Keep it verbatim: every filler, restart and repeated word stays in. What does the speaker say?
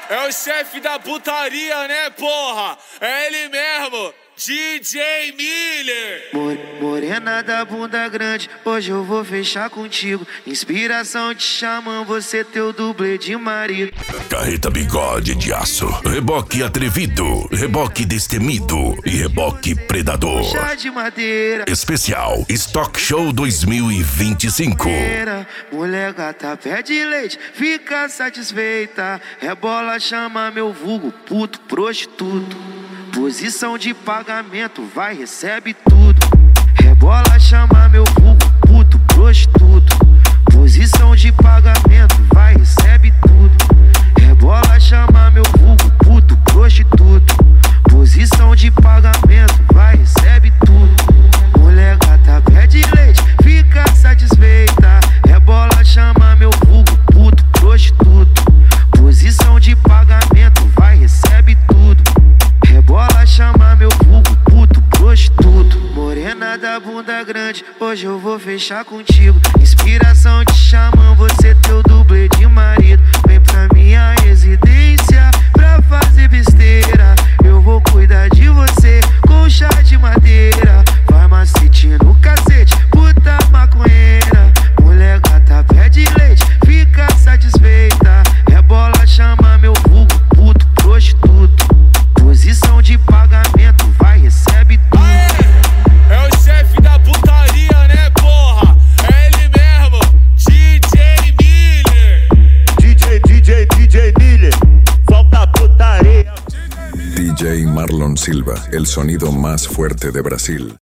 É o chefe da putaria, né, porra? É ele mesmo, D J Miller. Morena da bunda grande, hoje eu vou fechar contigo. Inspiração te chamam, você teu dublê de marido. Carreta bigode de aço, reboque atrevido, reboque destemido e reboque predador. Chá de madeira. Especial Stock Show dois mil e vinte e cinco. Mulher gata pede leite, fica satisfeita. Rebola, chama meu vulgo, puto, prostituto. Posição de pagamento, vai, recebe tudo. Rebola, chama meu vulgo, puto, prostituto. Posição de pagamento, vai, recebe tudo. Rebola, chama meu vulgo, puto, prostituto. Posição de pagamento, vai, recebe tudo. Mulher gata pede leite, fica satisfeita. Rebola, chama meu vulgo, puto, prostituto. Posição de pagamento, vai, recebe tudo. Rebola, chama meu vulgo, puto, prostituto. Morena da bunda grande, hoje eu vou fechar contigo. Inspiração te chamam, você teu dublê de marido. Vem pra minha residência pra fazer besteira. Eu vou cuidar de você com chá de madeira. Vai macete no cacete, puta maconheira. Mulher gata pede leite, fica satisfeita. Rebola, chama meu vulgo, puto, prostituto. Posição de pagamento, vai, recebe tudo. Aê, é o chefe da putaria, né, porra? É ele mesmo, D J Miller. D J, D J, D J Miller, solta a putaria. D J Marlon Silva, el sonido más fuerte de Brasil.